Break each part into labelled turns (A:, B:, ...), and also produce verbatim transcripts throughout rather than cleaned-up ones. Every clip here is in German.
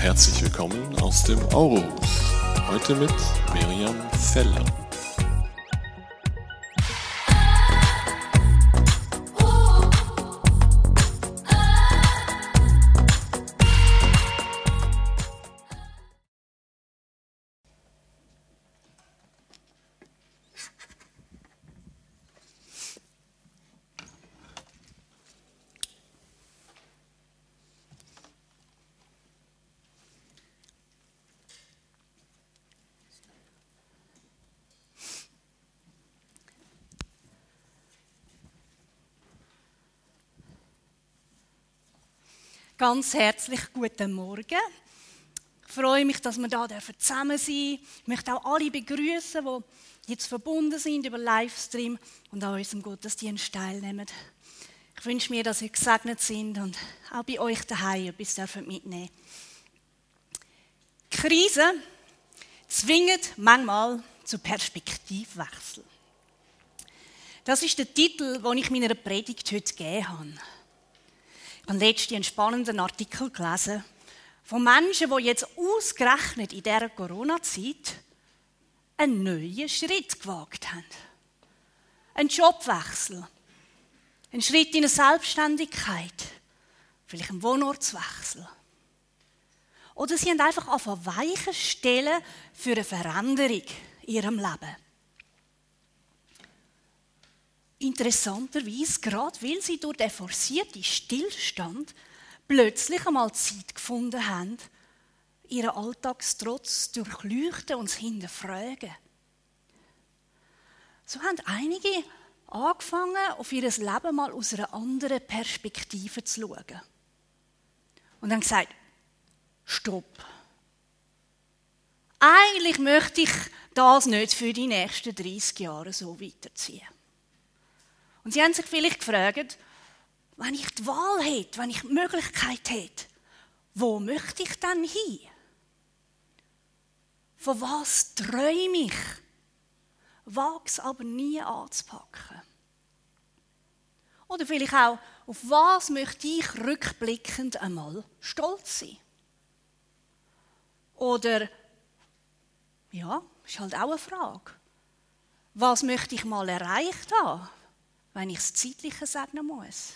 A: Herzlich willkommen aus dem Aurorus. Heute mit Miriam Feller.
B: Ganz herzlich guten Morgen. Ich freue mich, dass wir hier zusammen sein dürfen. Ich möchte auch alle begrüßen, die jetzt verbunden sind über Livestream und an unserem Gottesdienst teilnehmen. Ich wünsche mir, dass ihr gesegnet sind und auch bei euch daheim etwas mitnehmen dürft. Krisen zwingen manchmal zu Perspektivwechsel. Das ist der Titel, den ich meiner Predigt heute gegeben habe. Ich habe letztens einen spannenden Artikel gelesen von Menschen, die jetzt ausgerechnet in dieser Corona-Zeit einen neuen Schritt gewagt haben. Einen Jobwechsel, einen Schritt in eine Selbstständigkeit, vielleicht einen Wohnortswechsel. Oder sie haben einfach angefangen, Weichen zu stellen für eine Veränderung in ihrem Leben. Interessanterweise, gerade weil sie durch den forcierten Stillstand plötzlich einmal Zeit gefunden haben, ihren Alltagstrotz zu durchleuchten und zu hinterfragen. So haben einige angefangen, auf ihr Leben mal aus einer anderen Perspektive zu schauen. Und haben gesagt, stopp. Eigentlich möchte ich das nicht für die nächsten dreißig Jahre so weiterziehen. Und sie haben sich vielleicht gefragt, wenn ich die Wahl hätte, wenn ich die Möglichkeit hätte, wo möchte ich dann hin? Von was träume ich? Wage es aber nie anzupacken. Oder vielleicht auch, auf was möchte ich rückblickend einmal stolz sein? Oder, ja, ist halt auch eine Frage. Was möchte ich mal erreicht haben, wenn ich das Zeitliche segnen muss?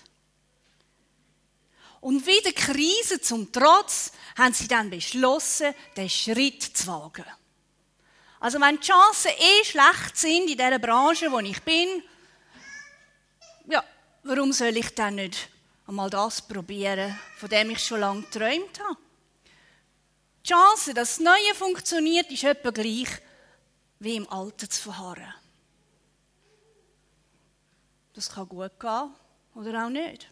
B: Und wie der Krise zum Trotz haben sie dann beschlossen, den Schritt zu wagen. Also wenn die Chancen eh schlecht sind in dieser Branche, wo ich bin, ja, warum soll ich dann nicht einmal das probieren, von dem ich schon lange geträumt habe? Die Chance, dass das Neue funktioniert, ist etwa gleich, wie im Alten zu verharren. Das kann gut gehen oder auch nicht.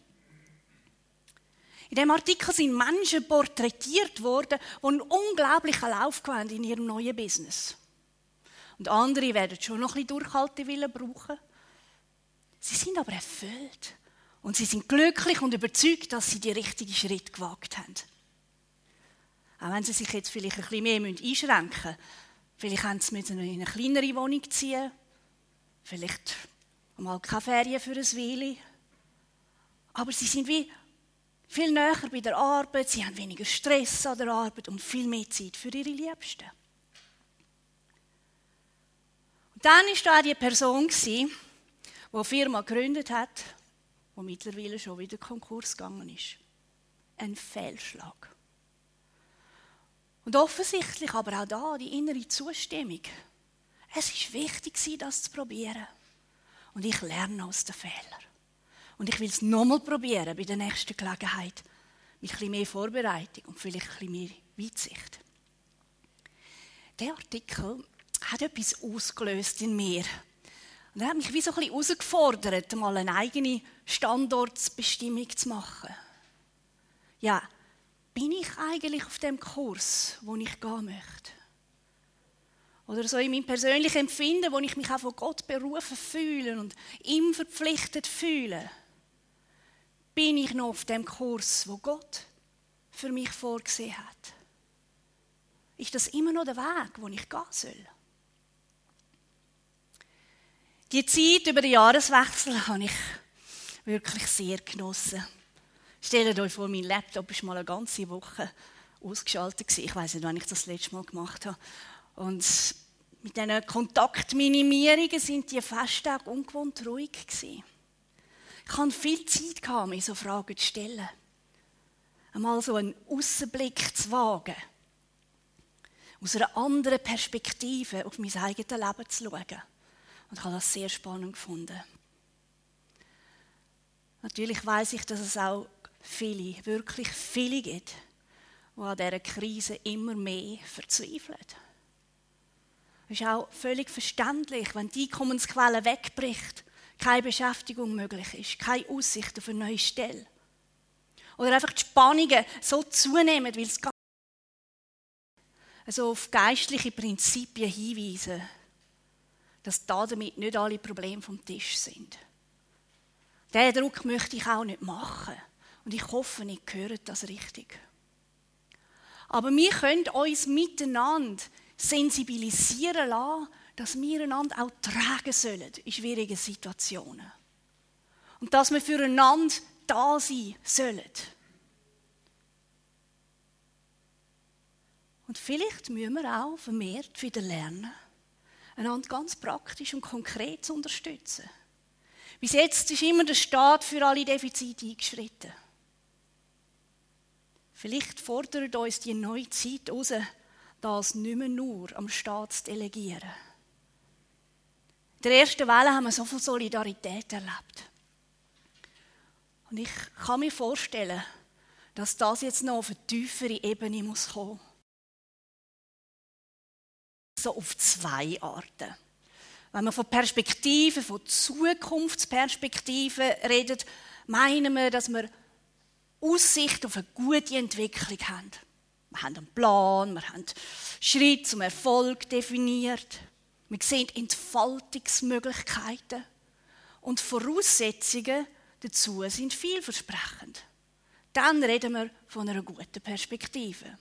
B: In diesem Artikel sind Menschen porträtiert worden, die einen unglaublichen Lauf haben in ihrem neuen Business. Und andere werden schon noch ein bisschen Durchhaltewillen brauchen. Sie sind aber erfüllt. Und sie sind glücklich und überzeugt, dass sie die richtigen Schritte gewagt haben. Auch wenn sie sich jetzt vielleicht ein bisschen mehr einschränken müssen. Vielleicht haben sie in eine kleinere Wohnung ziehen. Vielleicht mal keine Ferien für ein Weile. Aber sie sind wie viel näher bei der Arbeit, sie haben weniger Stress an der Arbeit und viel mehr Zeit für ihre Liebsten. Und dann war da auch die Person, die eine Firma gegründet hat, die mittlerweile schon wieder Konkurs gegangen ist. Ein Fehlschlag. Und offensichtlich aber auch da die innere Zustimmung. Es war wichtig, das zu probieren. Und ich lerne aus den Fehlern. Und ich will es nochmal probieren bei der nächsten Gelegenheit. Mit ein bisschen mehr Vorbereitung und vielleicht ein bisschen mehr Weitsicht. Der Artikel hat etwas ausgelöst in mir. Und er hat mich wie so ein bisschen herausgefordert, mal eine eigene Standortsbestimmung zu machen. Ja, bin ich eigentlich auf dem Kurs, wo ich gehen möchte? Oder so in meinem persönlichen Empfinden, wo ich mich auch von Gott berufen fühle und ihm verpflichtet fühle. Bin ich noch auf dem Kurs, wo Gott für mich vorgesehen hat? Ist das immer noch der Weg, wo ich gehen soll? Die Zeit über den Jahreswechsel habe ich wirklich sehr genossen. Stellt euch vor, mein Laptop war mal eine ganze Woche ausgeschaltet gewesen. Ich weiss nicht, wann ich das, das letzte Mal gemacht habe. Und mit diesen Kontaktminimierungen sind die Festtage ungewohnt ruhig gewesen. Ich hatte viel Zeit, mir so Fragen zu stellen. Einmal so einen Aussenblick zu wagen. Aus einer anderen Perspektive auf mein eigenes Leben zu schauen. Und ich habe das sehr spannend gefunden. Natürlich weiss ich, dass es auch viele, wirklich viele gibt, die an dieser Krise immer mehr verzweifeln. Es ist auch völlig verständlich, wenn die Einkommensquelle wegbricht, keine Beschäftigung möglich ist, keine Aussicht auf eine neue Stelle. Oder einfach die Spannungen so zunehmen, weil es also auf geistliche Prinzipien hinweisen, dass damit nicht alle Probleme vom Tisch sind. Diesen Druck möchte ich auch nicht machen. Und ich hoffe, ihr hört das richtig. Aber wir können uns miteinander sensibilisieren lassen, dass wir einander auch tragen sollen in schwierigen Situationen. Und dass wir füreinander da sein sollen. Und vielleicht müssen wir auch vermehrt wieder lernen, einander ganz praktisch und konkret zu unterstützen. Bis jetzt ist immer der Staat für alle Defizite eingeschritten. Vielleicht fordert uns die neue Zeit heraus, das nicht mehr nur am Staat zu delegieren. In der ersten Welle haben wir so viel Solidarität erlebt. Und ich kann mir vorstellen, dass das jetzt noch auf eine tiefere Ebene muss kommen. So auf zwei Arten. Wenn wir von Perspektiven, von Zukunftsperspektiven reden, meinen wir, dass wir Aussicht auf eine gute Entwicklung haben. Wir haben einen Plan, wir haben Schritte zum Erfolg definiert. Wir sehen Entfaltungsmöglichkeiten. Und Voraussetzungen dazu sind vielversprechend. Dann reden wir von einer guten Perspektive.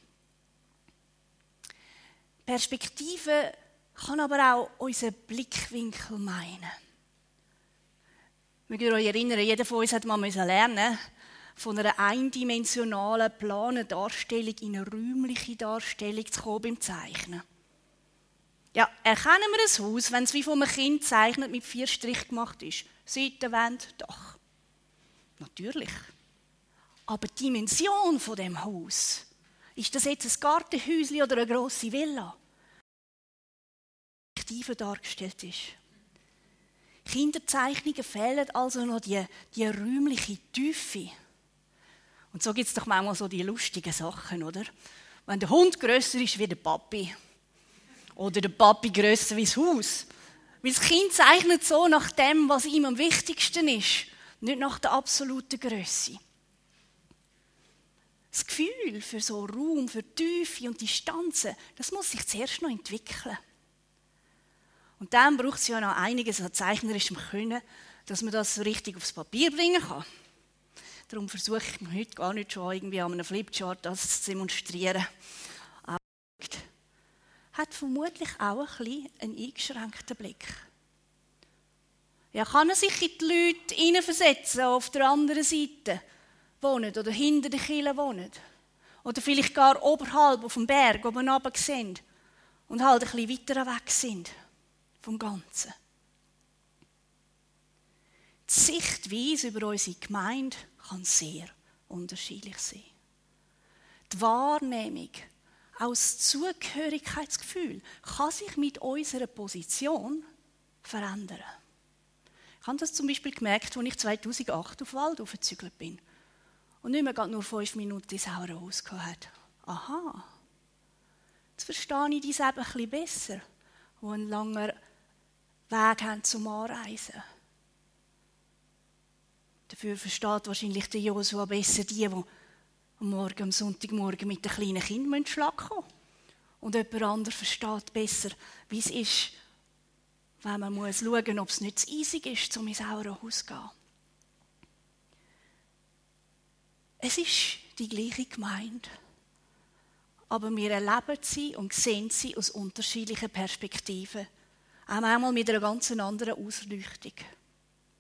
B: Perspektive kann aber auch unseren Blickwinkel meinen. Wir können euch erinnern, jeder von uns hat mal lernen von einer eindimensionalen, planen Darstellung in eine räumliche Darstellung zu kommen beim Zeichnen. Ja, erkennen wir ein Haus, wenn es wie von einem Kind zeichnet mit vier Strichen gemacht ist? Seitenwände, Dach. Natürlich. Aber die Dimension von dem Haus, ist das jetzt ein Gartenhäuschen oder eine grosse Villa? Perspektive dargestellt ist. Kinderzeichnungen fehlen also noch die, die räumliche Tiefe. Und so gibt es doch manchmal so die lustigen Sachen, oder? Wenn der Hund grösser ist wie der Papi. Oder der Papi grösser wie das Haus. Weil das Kind zeichnet so nach dem, was ihm am wichtigsten ist. Nicht nach der absoluten Grösse. Das Gefühl für so Raum, für Tiefe und Distanzen, das muss sich zuerst noch entwickeln. Und dann braucht es ja noch einiges an zeichnerischem Können, dass man das so richtig aufs Papier bringen kann. Darum versuche ich mir heute gar nicht schon irgendwie an einem Flipchart das zu demonstrieren. Hat vermutlich auch ein bisschen einen eingeschränkten Blick. Ja, kann er sich in die Leute hineinversetzen, die auf der anderen Seite wohnen oder hinter den Kirchen wohnen? Oder vielleicht gar oberhalb auf dem Berg oben runter sehen und halt ein bisschen weiter weg sind vom Ganzen. Die Sichtweise über unsere Gemeinde kann sehr unterschiedlich sein. Die Wahrnehmung, auch das Zugehörigkeitsgefühl kann sich mit unserer Position verändern. Ich habe das zum Beispiel gemerkt, als ich zweitausendacht auf Waldorf gezügelt bin und nicht mehr nur fünf Minuten ins Sauerhaus hatte. Aha, jetzt verstehe ich das eben ein bisschen besser, die einen langen Weg haben zum Anreisen. Dafür versteht wahrscheinlich der Josua besser die, die am Morgen, am Sonntagmorgen mit den kleinen Kindern schlagen kommen. Und jemand anderes versteht besser, wie es ist, wenn man muss schauen muss, ob es nicht zu eisig ist, um ins Sauerhaus zu gehen. Es ist die gleiche Gemeinde, aber wir erleben sie und sehen sie aus unterschiedlichen Perspektiven, auch manchmal mit einer ganz anderen Ausleuchtung.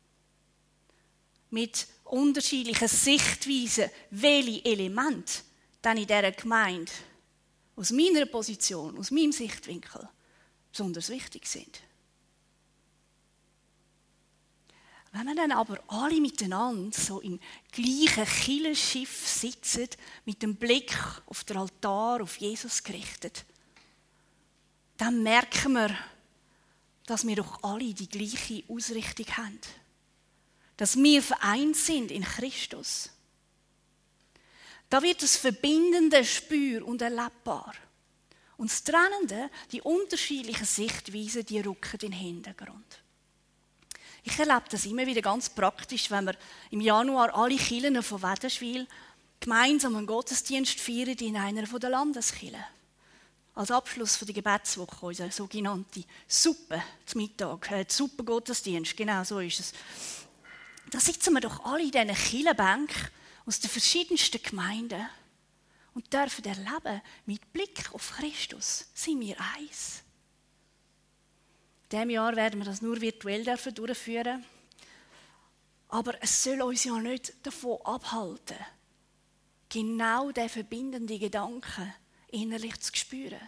B: Mit unterschiedlichen Sichtweisen, welche Elemente dann in dieser Gemeinde aus meiner Position, aus meinem Sichtwinkel besonders wichtig sind. Wenn wir dann aber alle miteinander so im gleichen Kirchenschiff sitzen, mit dem Blick auf den Altar, auf Jesus gerichtet, dann merken wir, dass wir doch alle die gleiche Ausrichtung haben. Dass wir vereint sind in Christus. Da wird das Verbindende spür- und erlebbar. Und das Trennende, die unterschiedlichen Sichtweisen, die rücken in den Hintergrund. Ich erlebe das immer wieder ganz praktisch, wenn wir im Januar alle Kirchen von Wädenswil gemeinsam einen Gottesdienst feiern in einer der Landeskirchen. Als Abschluss der Gebetswoche, unser sogenannte Suppe zum Mittag, äh, Suppengottesdienst, genau so ist es. Da sitzen wir doch alle in diesen Kirchenbänken aus den verschiedensten Gemeinden und dürfen erleben, mit Blick auf Christus sind wir eins. In diesem Jahr werden wir das nur virtuell durchführen. Aber es soll uns ja nicht davon abhalten, genau diesen verbindenden Gedanken innerlich zu spüren.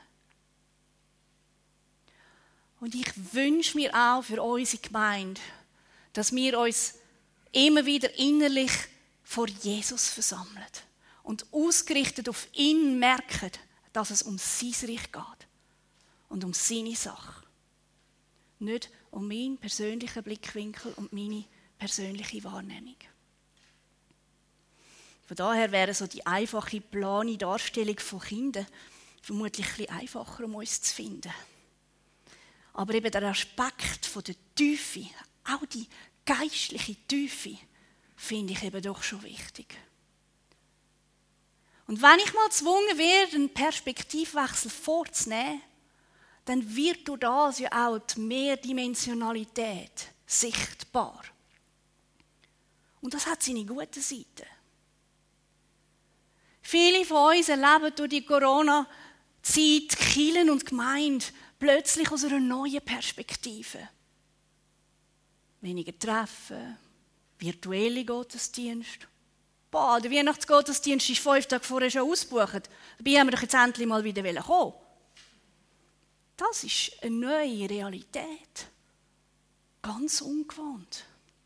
B: Und ich wünsche mir auch für unsere Gemeinde, dass wir uns immer wieder innerlich vor Jesus versammeln und ausgerichtet auf ihn merken, dass es um sein Reich geht und um seine Sache. Nicht um meinen persönlichen Blickwinkel und meine persönliche Wahrnehmung. Von daher wäre so die einfache, plane Darstellung von Kindern vermutlich ein bisschen einfacher, um uns zu finden. Aber eben der Aspekt von der Tiefe, auch die geistliche Tiefe, finde ich eben doch schon wichtig. Und wenn ich mal gezwungen werde, einen Perspektivwechsel vorzunehmen, dann wird durch das ja auch die Mehrdimensionalität sichtbar. Und das hat seine guten Seiten. Viele von uns erleben durch die Corona-Zeit Kirchen und Gemeinde plötzlich aus einer neuen Perspektive. Weniger Treffen, virtuelle Gottesdienste. Boah, der Weihnachtsgottesdienst ist fünf Tage vorher schon ausgebucht. Dabei haben wir doch jetzt endlich mal wieder kommen. Das ist eine neue Realität. Ganz ungewohnt.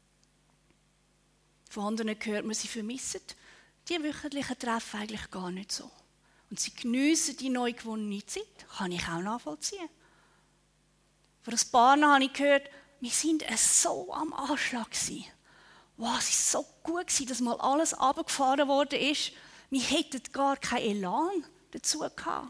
B: Von anderen hört man, sie vermissen die wöchentlichen Treffen eigentlich gar nicht so. Und sie geniessen die neu gewonnene Zeit. Kann ich auch nachvollziehen. Vor ein paar Jahren habe ich gehört, wir waren so am Anschlag. Wow, es war so gut, dass mal alles runtergefahren worden ist. Wir hätten gar keinen Elan dazu gehabt.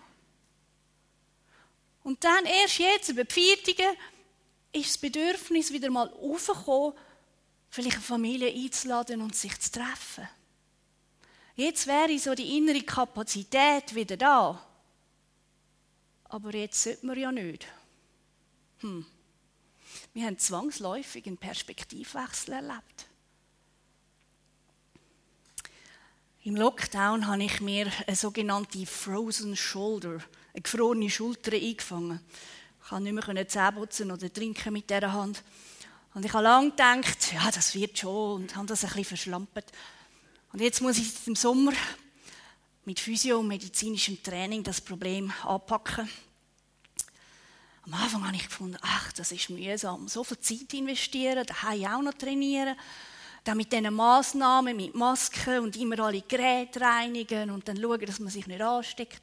B: Und dann erst jetzt, über die Feiertage, ist das Bedürfnis wieder mal aufgekommen, vielleicht eine Familie einzuladen und sich zu treffen. Jetzt wäre so die innere Kapazität wieder da. Aber jetzt sollte man ja nicht. Hm. Wir haben zwangsläufig einen Perspektivwechsel erlebt. Im Lockdown habe ich mir eine sogenannte Frozen Shoulder, eine gefrorene Schulter eingefangen. Ich konnte nicht mehr Zähne putzen oder trinken mit dieser Hand. Und ich habe lange gedacht, ja, das wird schon, und habe das ein bisschen verschlampt. Und jetzt muss ich im Sommer mit Physio- und medizinischem Training das Problem anpacken. Am Anfang habe ich gefunden, ach, das ist mühsam. So viel Zeit investieren, daheim auch noch trainieren. Dann mit diesen Massnahmen, mit Masken und immer alle Geräte reinigen und dann schauen, dass man sich nicht ansteckt.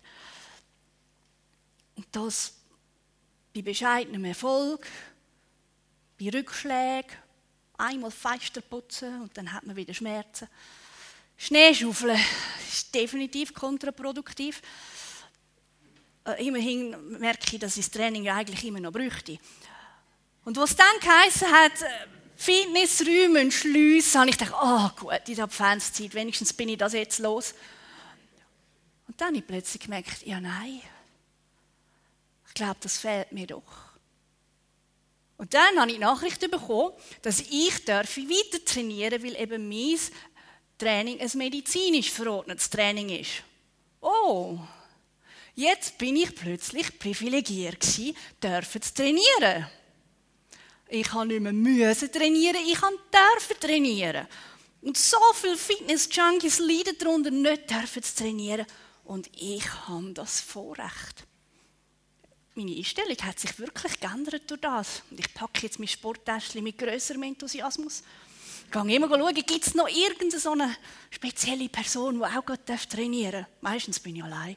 B: Und das bei bescheidenem Erfolg, bei Rückschlägen, einmal fester putzen und dann hat man wieder Schmerzen. Schneeschaufeln ist definitiv kontraproduktiv. Äh, immerhin merke ich, dass ich das Training eigentlich immer noch bräuchte. Und was dann geheißen hat, Fitnessräume schliessen, habe ich gedacht, ah oh, gut, in der Adventszeit, wenigstens bin ich das jetzt los. Und dann habe ich plötzlich gemerkt, ja nein, ich glaube, das fehlt mir doch. Und dann habe ich die Nachricht bekommen, dass ich weiter trainieren darf, weil eben mein Training ein medizinisch verordnetes Training ist. Oh, jetzt bin ich plötzlich privilegiert gewesen, dürfen zu trainieren. Ich habe nicht mehr müssen trainieren, ich durfte trainieren. Und so viele Fitness-Junkies leiden darunter, nicht dürfen zu trainieren. Und ich habe das Vorrecht. Meine Einstellung hat sich wirklich geändert durch das. Und ich packe jetzt mein Sporttäschchen mit grösserem Enthusiasmus. Ich gehe immer schauen, gibt es noch irgendeine so eine spezielle Person, die auch gut trainieren darf. Meistens bin ich allein.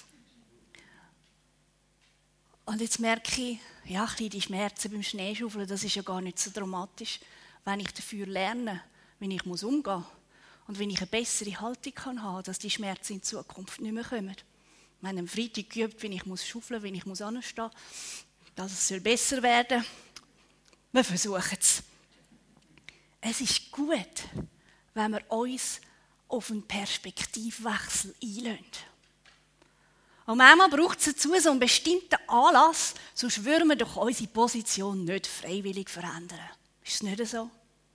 B: Und jetzt merke ich, ja, ein bisschen die Schmerzen beim Schneeschaufeln, das ist ja gar nicht so dramatisch, wenn ich dafür lerne, wie ich umgehen muss und wie ich eine bessere Haltung haben kann, dass die Schmerzen in Zukunft nicht mehr kommen. Wir haben am Freitag geübt, wie ich schaufeln muss, wie ich anstehen muss, dass es besser werden soll. Wir versuchen es. Es ist gut, wenn wir uns auf einen Perspektivwechsel einlassen. Und manchmal braucht es dazu so einen bestimmten Anlass, sonst würden wir doch unsere Position nicht freiwillig verändern. Ist es nicht so?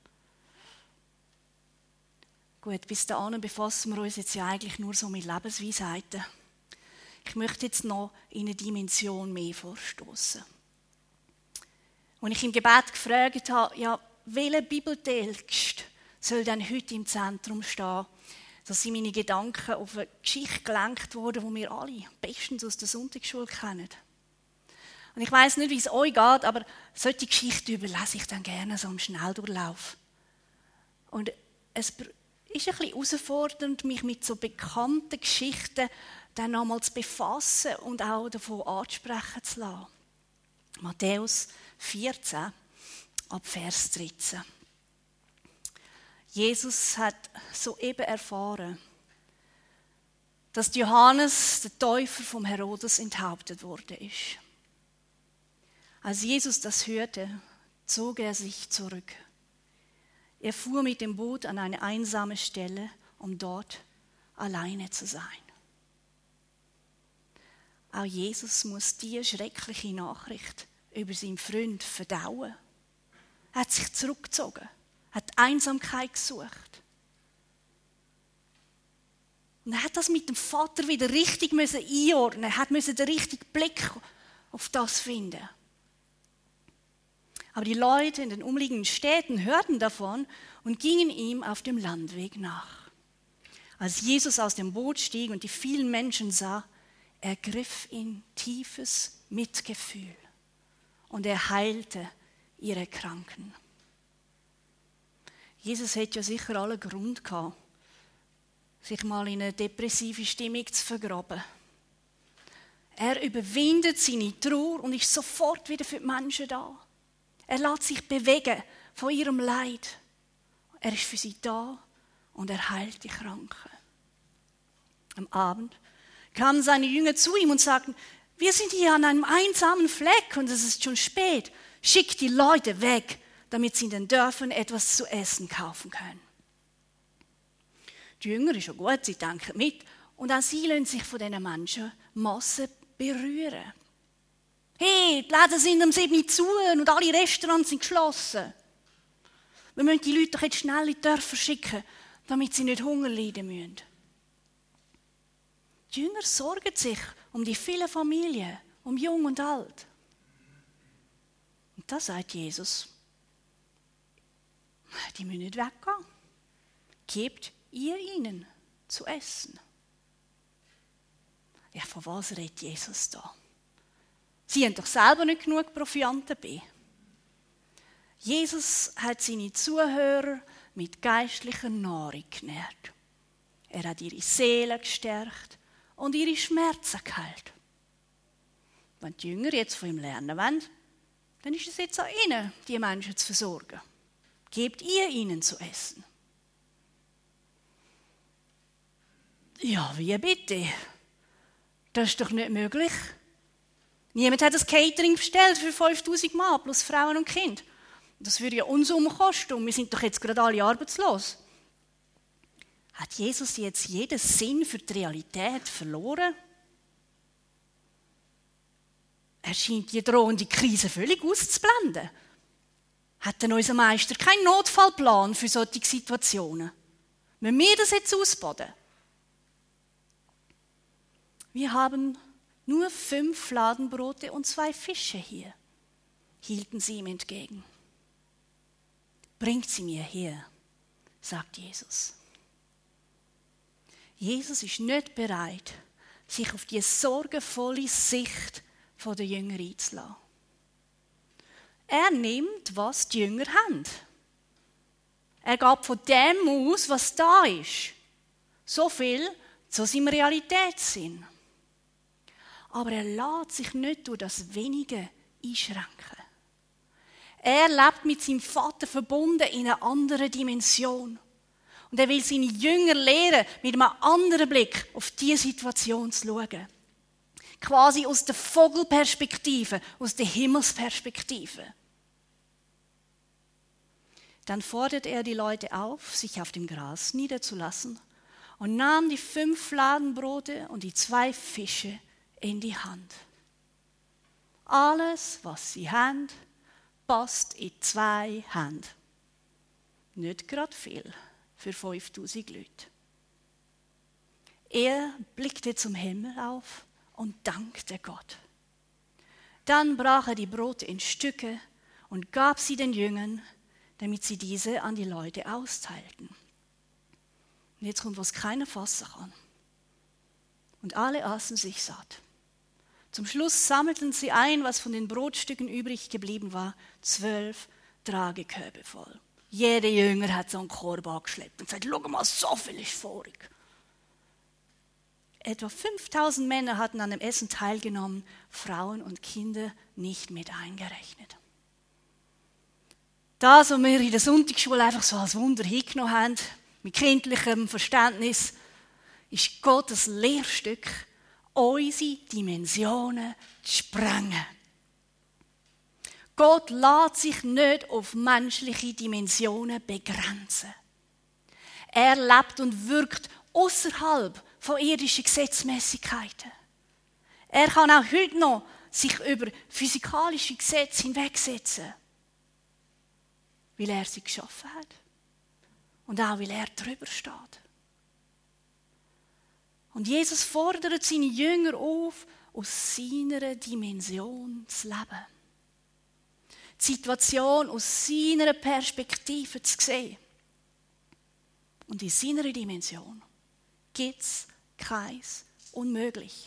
B: Gut, bis dahin befassen wir uns jetzt ja eigentlich nur so mit Lebensweisheiten. Ich möchte jetzt noch in eine Dimension mehr vorstoßen. Als ich im Gebet gefragt habe, ja, welcher Bibeltext soll denn heute im Zentrum stehen, dass sind meine Gedanken auf eine Geschichte gelenkt worden, die wir alle bestens aus der Sonntagsschule kennen. Und ich weiss nicht, wie es euch geht, aber solche Geschichten überlese ich dann gerne so im Schnelldurchlauf. Und es ist ein bisschen herausfordernd, mich mit so bekannten Geschichten dann nochmal zu befassen und auch davon ansprechen zu lassen. Matthäus vierzehn, ab Vers dreizehn. Jesus hat soeben erfahren, dass Johannes, der Täufer, vom Herodes enthauptet worden ist. Als Jesus das hörte, zog er sich zurück. Er fuhr mit dem Boot an eine einsame Stelle, um dort alleine zu sein. Auch Jesus muss diese schreckliche Nachricht über seinen Freund verdauen. Er hat sich zurückgezogen, hat Einsamkeit gesucht. Und er hat das mit dem Vater wieder richtig einordnen. Er musste den richtigen Blick auf das finden. Aber die Leute in den umliegenden Städten hörten davon und gingen ihm auf dem Landweg nach. Als Jesus aus dem Boot stieg und die vielen Menschen sah, ergriff ihn tiefes Mitgefühl und er heilte ihre Kranken. Jesus hätte ja sicher allen Grund gehabt, sich mal in eine depressive Stimmung zu vergraben. Er überwindet seine Trauer und ist sofort wieder für die Menschen da. Er lässt sich bewegen von ihrem Leid. Er ist für sie da und er heilt die Kranken. Am Abend kamen seine Jünger zu ihm und sagten, wir sind hier an einem einsamen Fleck und es ist schon spät. Schickt die Leute weg, damit sie in den Dörfern etwas zu essen kaufen können. Die Jünger ist ja gut, sie denken mit und auch sie lassen sich von diesen Menschenmassen berühren. Hey, die Läden sind um sieben Uhr zu und alle Restaurants sind geschlossen. Wir müssen die Leute doch jetzt schnell in die Dörfer schicken, damit sie nicht Hunger leiden müssen. Die Jünger sorgen sich um die vielen Familien, um Jung und Alt. Und da sagt Jesus, die müssen nicht weggehen. Gebt ihr ihnen zu essen. Ja, von was redet Jesus da? Sie haben doch selber nicht genug Proviant dabei. Jesus hat seine Zuhörer mit geistlicher Nahrung genährt. Er hat ihre Seele gestärkt und ihre Schmerzen geheilt. Wenn die Jünger jetzt von ihm lernen wollen, dann ist es jetzt an ihnen, die Menschen zu versorgen. Gebt ihr ihnen zu essen. Ja, wie bitte? Das ist doch nicht möglich. Niemand hat das Catering bestellt für fünftausend Mann plus Frauen und Kinder. Das würde ja Unsummen kosten und wir sind doch jetzt gerade alle arbeitslos. Hat Jesus jetzt jeden Sinn für die Realität verloren? Er scheint die drohende Krise völlig auszublenden. Hat denn unser Meister keinen Notfallplan für solche Situationen? Müssen wir das jetzt ausbaden? Wir haben nur fünf Fladenbrote und zwei Fische hier, hielten sie ihm entgegen. Bringt sie mir her, sagt Jesus. Jesus ist nicht bereit, sich auf die sorgenvolle Sicht der Jünger einzulassen. Er nimmt, was die Jünger haben. Er geht von dem aus, was da ist. So viel zu seinem Realitätssinn. Aber er lässt sich nicht durch das Wenige einschränken. Er lebt mit seinem Vater verbunden in einer anderen Dimension. Und er will seine Jünger lehren, mit einem anderen Blick auf diese Situation zu schauen. Quasi aus der Vogelperspektive, aus der Himmelsperspektive. Dann fordert er die Leute auf, sich auf dem Gras niederzulassen und nahm die fünf Fladenbrote und die zwei Fische in die Hand. Alles, was sie haben, passt in zwei Hände. Nicht gerade viel für fünftausend Leute. Er blickte zum Himmel auf und dankte Gott. Dann brach er die Brote in Stücke und gab sie den Jüngern, damit sie diese an die Leute austeilten. Und jetzt kommt, was keiner fassen kann. Und alle aßen sich satt. Zum Schluss sammelten sie ein, was von den Brotstücken übrig geblieben war, zwölf Tragekörbe voll. Jeder Jünger hat so einen Korb angeschleppt und gesagt, schau mal, so viel ist vorig. Etwa fünftausend Männer hatten an dem Essen teilgenommen, Frauen und Kinder nicht mit eingerechnet. Das, was wir in der Sonntagsschule einfach so als Wunder hingenommen haben, mit kindlichem Verständnis, ist Gottes Lehrstück, unsere Dimensionen zu sprengen. Gott lässt sich nicht auf menschliche Dimensionen begrenzen. Er lebt und wirkt außerhalb von irdischen Gesetzmäßigkeiten. Er kann auch heute noch sich über physikalische Gesetze hinwegsetzen, weil er sie geschaffen hat und auch weil er drüber steht. Und Jesus fordert seine Jünger auf, aus seiner Dimension zu leben. Die Situation aus seiner Perspektive zu sehen. Und in seiner Dimension gibt es keins Unmöglich.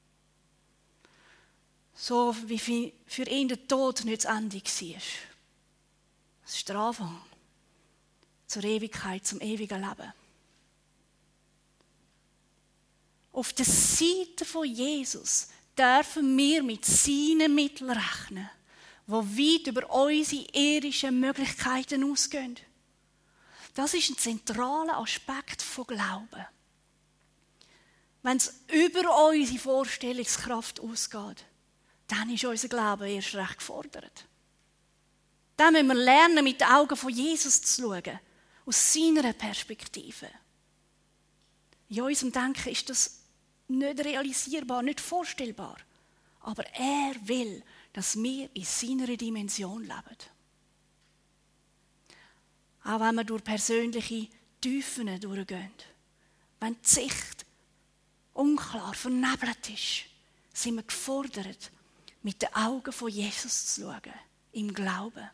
B: So wie für ihn der Tod nicht das Ende war. Das ist der Anfang zur Ewigkeit, zum ewigen Leben. Auf der Seite von Jesus dürfen wir mit seinen Mitteln rechnen, die weit über unsere irdischen Möglichkeiten ausgehen. Das ist ein zentraler Aspekt von Glauben. Wenn es über unsere Vorstellungskraft ausgeht, dann ist unser Glaube erst recht gefordert. Dann müssen wir lernen, mit den Augen von Jesus zu schauen, aus seiner Perspektive. In unserem Denken ist das nicht realisierbar, nicht vorstellbar. Aber er will, dass wir in seiner Dimension leben. Auch wenn wir durch persönliche Tiefen durchgehen. Wenn die Sicht unklar, vernebelt ist, sind wir gefordert, mit den Augen von Jesus zu schauen, im Glauben.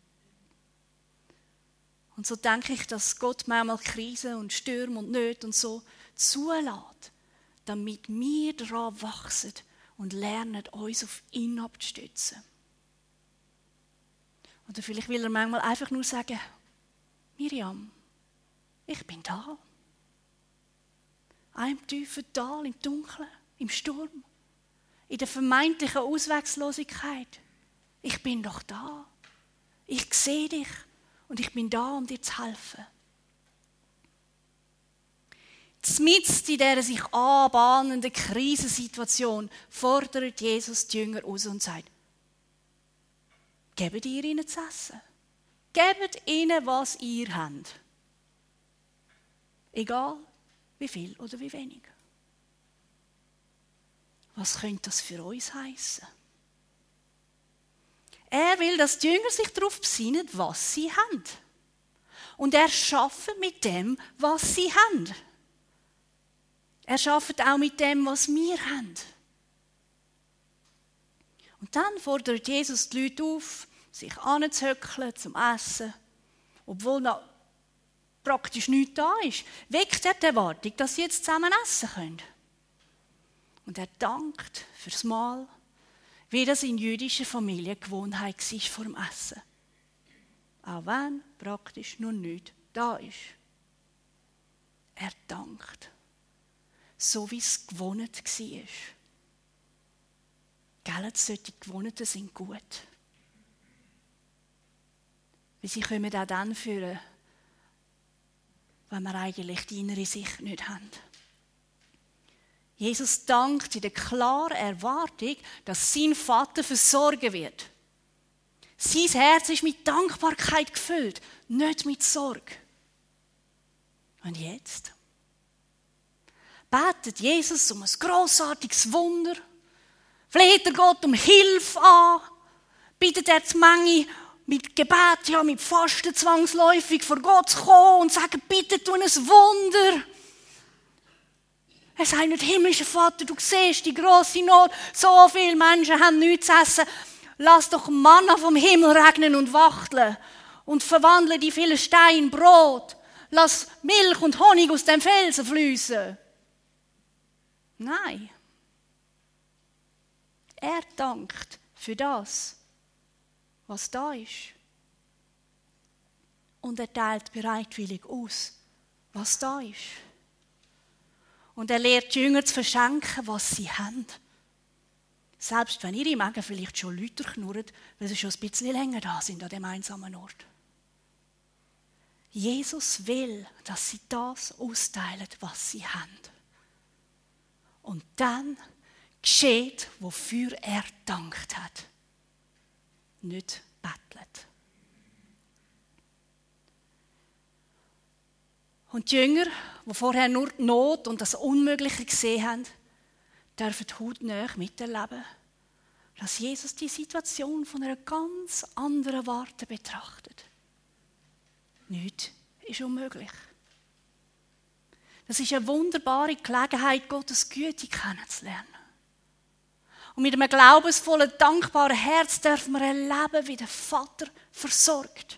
B: Und so denke ich, dass Gott manchmal Krisen und Stürme und Nöte und so zulässt, damit wir daran wachsen und lernen, uns auf ihn abzustützen. Oder vielleicht will er manchmal einfach nur sagen, Miriam, ich bin da. Im tiefen Tal, im Dunkeln, im Sturm, in der vermeintlichen Ausweglosigkeit. Ich bin doch da. Ich sehe dich und ich bin da, um dir zu helfen. Mitten in dieser sich anbahnenden Krisensituation fordert Jesus die Jünger aus und sagt, gebt ihr ihnen zu essen. Gebt ihnen, was ihr habt. Egal, wie viel oder wie wenig. Was könnte das für uns heissen? Er will, dass die Jünger sich darauf besinnen, was sie haben. Und er arbeitet mit dem, was sie haben. Er arbeitet auch mit dem, was wir haben. Und dann fordert Jesus die Leute auf, sich anzuhöckeln zum Essen, obwohl noch praktisch nichts da ist. Weckt er die Erwartung, dass sie jetzt zusammen essen können. Und er dankt fürs Mahl, wie das in jüdischer Familie Gewohnheit war vor dem Essen. Auch wenn praktisch noch nichts da ist. Er dankt, so wie es gewohnt war. Gell, solche Gewohnheiten sind gut. Weil sie kommen auch dann führen, wenn wir eigentlich die innere Sicht nicht haben. Jesus dankt in der klaren Erwartung, dass sein Vater versorgen wird. Sein Herz ist mit Dankbarkeit gefüllt, nicht mit Sorge. Und jetzt betet Jesus um ein grossartiges Wunder, fleht er Gott um Hilfe an, bittet er die Menge mit Gebet, ja mit Fasten zwangsläufig vor Gott zu kommen und sagen, bitte tu ein Wunder. Er sagt nicht, himmlischer Vater, du siehst die grosse Not, so viele Menschen haben nichts zu essen. Lass doch Manna vom Himmel regnen und wachteln und verwandle die vielen Steine in Brot. Lass Milch und Honig aus dem Felsen fließen. Nein. Er dankt für das, was da ist. Und er teilt bereitwillig aus, was da ist. Und er lehrt die Jünger zu verschenken, was sie haben. Selbst wenn ihre Magen vielleicht schon lauter knurren, weil sie schon ein bisschen länger da sind an dem einsamen Ort. Jesus will, dass sie das austeilen, was sie haben. Und dann geschieht, wofür er gedankt hat. Nicht bettelt. Und die Jünger, die vorher nur die Not und das Unmögliche gesehen haben, dürfen hautnah miterleben, dass Jesus die Situation von einer ganz anderen Warte betrachtet. Nichts ist unmöglich. Das ist eine wunderbare Gelegenheit, Gottes Güte kennenzulernen. Und mit einem glaubensvollen, dankbaren Herz dürfen wir erleben, wie der Vater versorgt.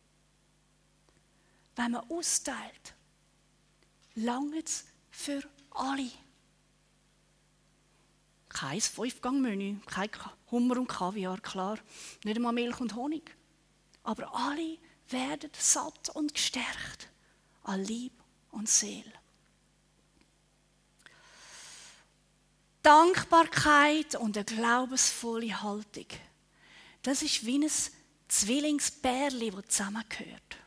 B: Wenn man austeilt, langt es für alle. Kein Fünfgang-Menü, kein Hummer und Kaviar, klar. Nicht einmal Milch und Honig. Aber alle werden satt und gestärkt an Leib und Seele. Dankbarkeit und eine glaubensvolle Haltung. Das ist wie ein Zwillingspärchen, das zusammengehört.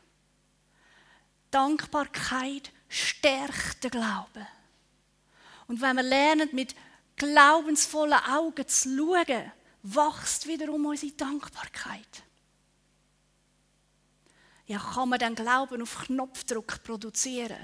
B: Dankbarkeit stärkt den Glauben. Und wenn wir lernen, mit glaubensvollen Augen zu schauen, wächst wiederum unsere Dankbarkeit. Ja, kann man dann Glauben auf Knopfdruck produzieren?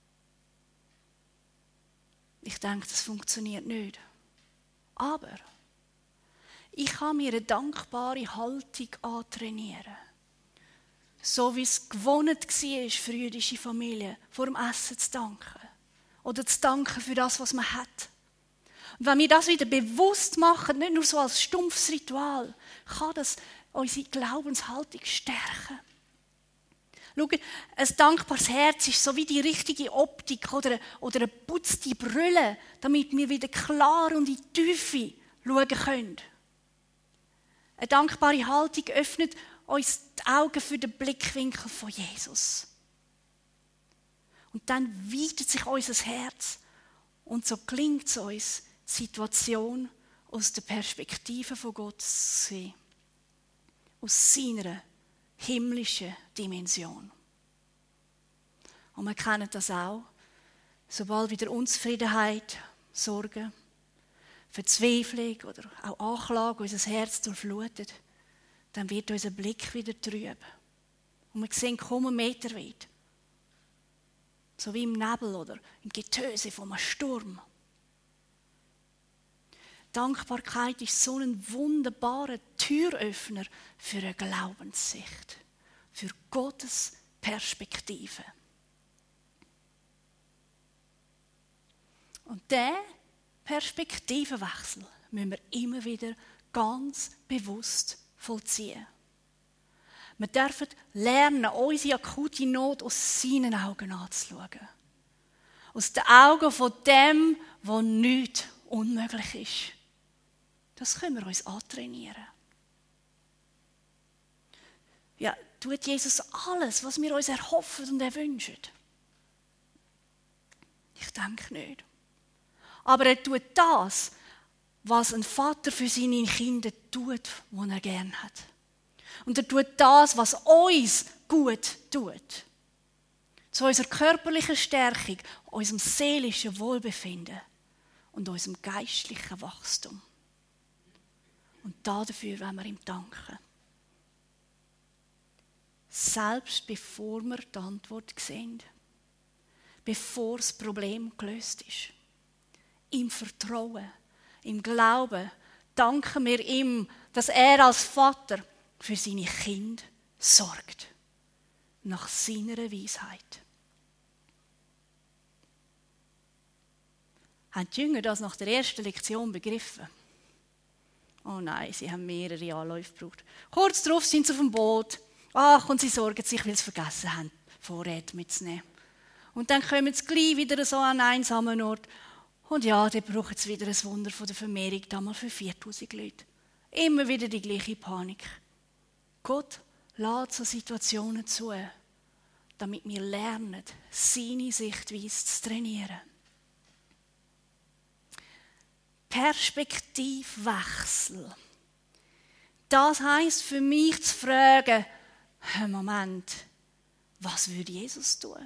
B: Ich denke, das funktioniert nicht. Aber ich kann mir eine dankbare Haltung antrainieren. So wie es gewohnt war für jüdische Familien, vor dem Essen zu danken. Oder zu danken für das, was man hat. Und wenn wir das wieder bewusst machen, nicht nur so als stumpfes Ritual, kann das unsere Glaubenshaltung stärken. Schau, ein dankbares Herz ist so wie die richtige Optik oder, oder eine putzte Brille, damit wir wieder klar und in die Tiefe schauen können. Eine dankbare Haltung öffnet uns die Augen für den Blickwinkel von Jesus. Und dann weitet sich unser Herz und so gelingt es uns, die Situation aus der Perspektive von Gott zu sehen. Aus seiner himmlischen Dimension. Und wir kennen das auch. Sobald wieder Unzufriedenheit, Sorgen, Verzweiflung oder auch Anklage unser Herz durchflutet, dann wird unser Blick wieder trüb. Und wir sehen kaum einen Meter weit. So wie im Nebel oder im Getöse von einem Sturm. Dankbarkeit ist so ein wunderbarer Türöffner für eine Glaubenssicht, für Gottes Perspektive. Und diesen Perspektivenwechsel müssen wir immer wieder ganz bewusst vollziehen. Wir dürfen lernen, unsere akute Not aus seinen Augen anzuschauen. Aus den Augen von dem, der nichts unmöglich ist. Das können wir uns antrainieren. Ja, tut Jesus alles, was wir uns erhoffen und erwünschen? Ich denke nicht. Aber er tut das, was ein Vater für seine Kinder tut, was er gern hat. Und er tut das, was uns gut tut. Zu unserer körperlichen Stärkung, unserem seelischen Wohlbefinden und unserem geistlichen Wachstum. Und dafür wollen wir ihm danken. Selbst bevor wir die Antwort sehen. Bevor das Problem gelöst ist. Im Vertrauen, im Glauben danken wir ihm, dass er als Vater für seine Kinder sorgt. Nach seiner Weisheit. Haben die Jünger das nach der ersten Lektion begriffen? Oh nein, sie haben mehrere Anläufe gebraucht. Kurz darauf sind sie auf dem Boot. Ach, und sie sorgen sich, weil sie vergessen haben, Vorräte mitzunehmen. Und dann kommen sie gleich wieder so an einen einsamen Ort. Und ja, dann brauchen sie wieder ein Wunder von der Vermehrung, damals für viertausend Leute. Immer wieder die gleiche Panik. Gott lässt so Situationen zu, damit wir lernen, seine Sichtweise zu trainieren. Perspektivwechsel. Das heisst für mich zu fragen, Moment, was würde Jesus tun?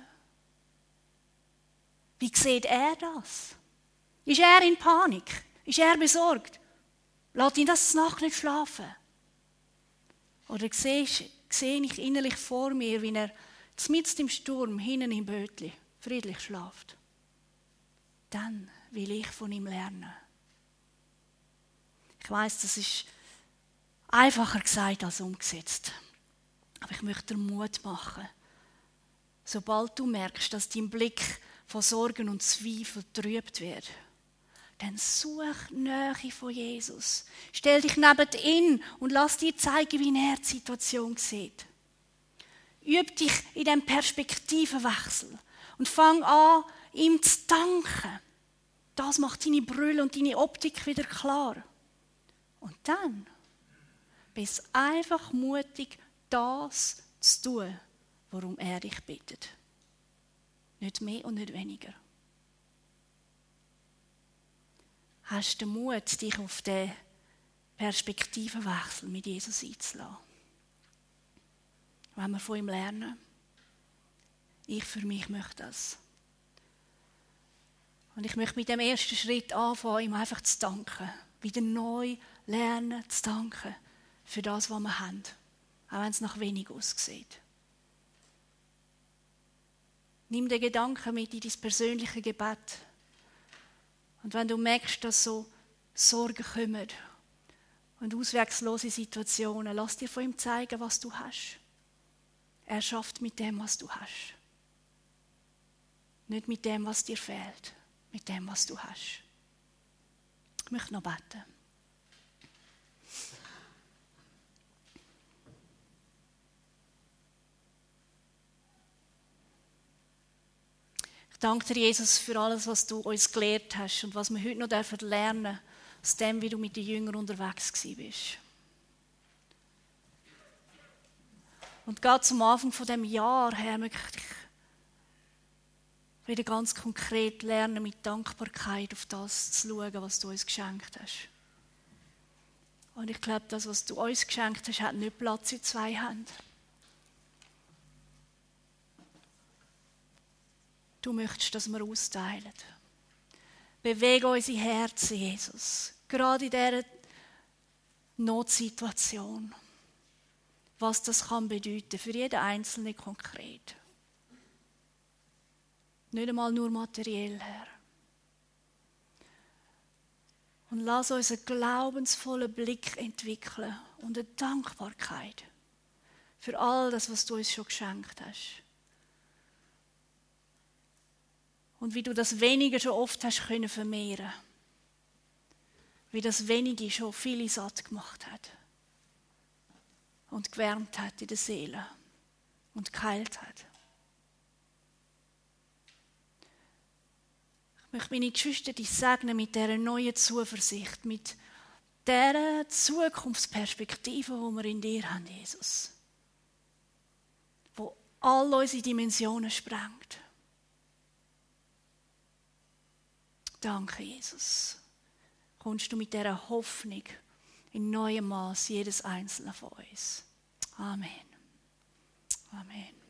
B: Wie sieht er das? Ist er in Panik? Ist er besorgt? Lass ihn das Nacht nicht schlafen? Oder sehe ich, sehe ich innerlich vor mir, wie er mitten im Sturm, hinten im Bötli, friedlich schlaft? Dann will ich von ihm lernen. Ich weiss, das ist einfacher gesagt als umgesetzt. Aber ich möchte dir Mut machen. Sobald du merkst, dass dein Blick von Sorgen und Zweifel trübt wird, dann such die Nähe von Jesus. Stell dich neben ihn und lass dir zeigen, wie er die Situation sieht. Üb dich in diesem Perspektivenwechsel und fang an, ihm zu danken. Das macht deine Brille und deine Optik wieder klar. Und dann bist einfach mutig, das zu tun, worum er dich bittet. Nicht mehr und nicht weniger. Hast du den Mut, dich auf den Perspektivenwechsel mit Jesus einzulassen? Wollen wir von ihm lernen? Ich für mich möchte das. Und ich möchte mit dem ersten Schritt anfangen, ihm einfach zu danken. Wieder neu lernen zu danken für das, was wir haben. Auch wenn es nach wenig aussieht. Nimm den Gedanken mit in dein persönliche Gebet. Und wenn du merkst, dass so Sorgen kommen und auswegslose Situationen, lass dir von ihm zeigen, was du hast. Er schafft mit dem, was du hast. Nicht mit dem, was dir fehlt, mit dem, was du hast. Ich möchte noch beten. Ich danke dir, Jesus, für alles, was du uns gelehrt hast und was wir heute noch lernen dürfen, aus dem, wie du mit den Jüngern unterwegs bist. Und gerade zum Anfang von dem Jahr, Herr, möchte ich wieder ganz konkret lernen, mit Dankbarkeit auf das zu schauen, was du uns geschenkt hast. Und ich glaube, das, was du uns geschenkt hast, hat nicht Platz in zwei Händen. Du möchtest, dass wir austeilen. Bewege unsere Herzen, Jesus. Gerade in dieser Notsituation. Was das kann bedeuten für jeden Einzelnen konkret. Nicht einmal nur materiell, Herr. Und lass uns einen glaubensvollen Blick entwickeln und eine Dankbarkeit für all das, was du uns schon geschenkt hast. Und wie du das Wenige schon oft hast können vermehren. Wie das Wenige schon viele satt gemacht hat. Und gewärmt hat in der Seele. Und geheilt hat. Ich Ich möchte meine Geschwister dich segnen mit dieser neuen Zuversicht, mit dieser Zukunftsperspektive, die wir in dir haben, Jesus. Wo all unsere Dimensionen sprengt. Danke, Jesus. Kommst du mit dieser Hoffnung in neuem Maß jedes einzelne von uns. Amen. Amen.